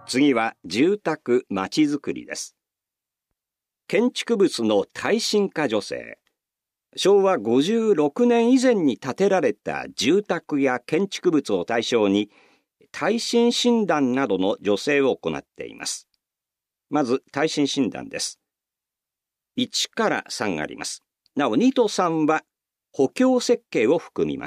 次は住宅まちづくりです。建築物の耐震化助成。昭和56年以前に建てられた住宅や建築物を対象に耐震診断などの助成を行っています。まず耐震診断です。1から3あります。なお2と3は補強設計を含みます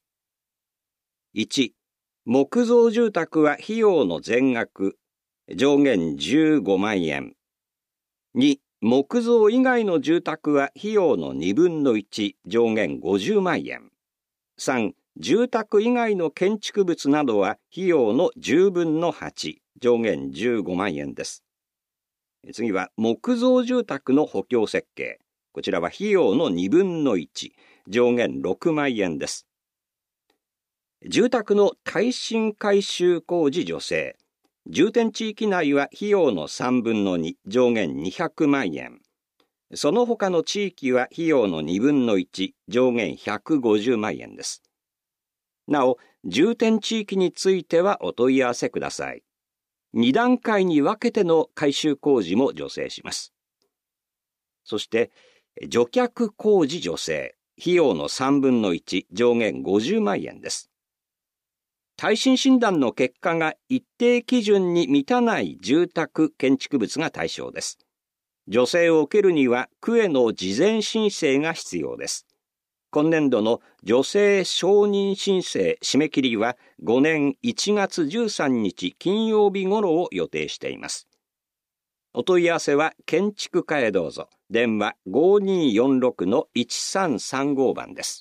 。1、木造住宅は費用の全額上限15万円。2、木造以外の住宅は費用の2分の1上限50万円。3、住宅以外の建築物などは費用の10分の8上限15万円です。次は木造住宅の補強設計。こちらは費用の2分の1上限6万円です。住宅の耐震改修工事助成。重点地域内は費用の3分の2上限200万円。その他の地域は費用の2分の1上限150万円です。なお、重点地域についてはお問い合わせください。2段階に分けての改修工事も助成します。そして、除却工事助成。費用の3分の1上限50万円です。耐震診断の結果が一定基準に満たない住宅建築物が対象です。助成を受けるには区への事前申請が必要です。今年度の助成承認申請締め切りは5年1月13日金曜日頃を予定しています。お問い合わせは建築課へどうぞ。電話 5246-1335 番です。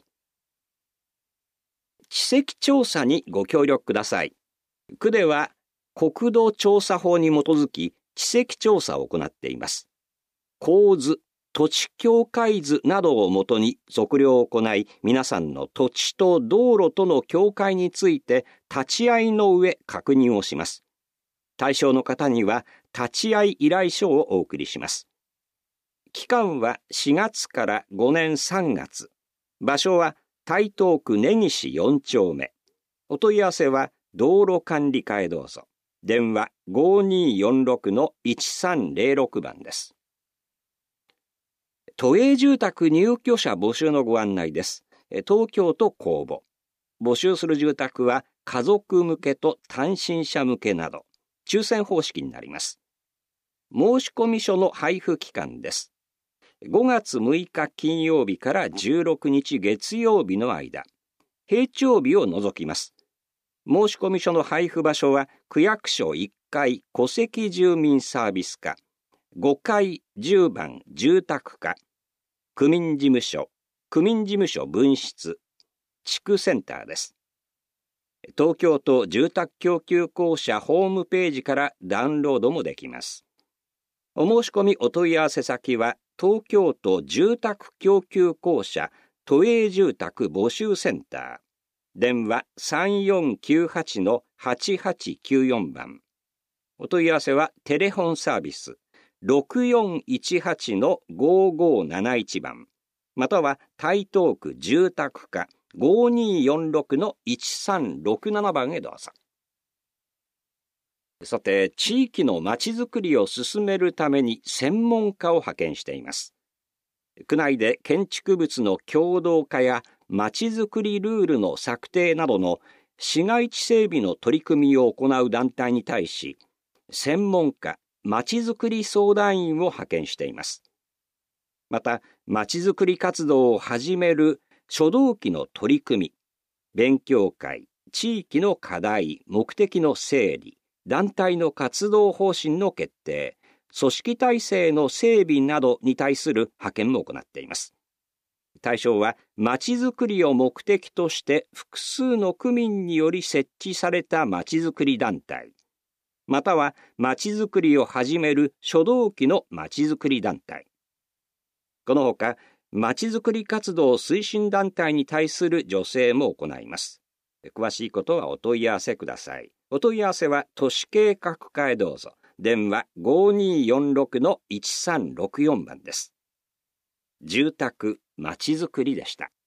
地籍調査にご協力ください。区では国土調査法に基づき地籍調査を行っています。構図、土地境界図などをもとに測量を行い、皆さんの土地と道路との境界について立ち会いの上確認をします。対象の方には立ち会い依頼書をお送りします。期間は4月から5年3月。場所は台東区根岸4丁目。お問い合わせは道路管理課へどうぞ。電話 5246-1306 番です。都営住宅入居者募集のご案内です。東京都公募。募集する住宅は家族向けと単身者向けなど、抽選方式になります。申込書の配布期間です。5月6日金曜日から16日月曜日の間、平帳日を除きます。申込書の配布場所は区役所1階戸籍住民サービス課、5階10番住宅課、区民事務所分室、地区センターです。東京都住宅供給公社ホームページからダウンロードもできます。お申し込みお問い合わせ先は東京都住宅供給公社都営住宅募集センター。電話 3498-8894 番。お問い合わせはテレフォンサービス 6418-5571 番。または台東区住宅課 5246-1367 番へどうぞ。さて、地域のまちづくりを進めるために専門家を派遣しています。区内で建築物の共同化やまちづくりルールの策定などの市街地整備の取り組みを行う団体に対し、専門家、まちづくり相談員を派遣しています。また、まちづくり活動を始める初動期の取り組み、勉強会、地域の課題、目的の整理、団体の活動方針の決定、組織体制の整備などに対する派遣も行っています。対象は、まちづくりを目的として複数の区民により設置されたまちづくり団体、またはまちづくりを始める初動期のまちづくり団体。このほか、まちづくり活動推進団体に対する助成も行います。詳しいことはお問い合わせください。お問い合わせは都市計画課へどうぞ。電話 5246-1364 番です。住宅まちづくりでした。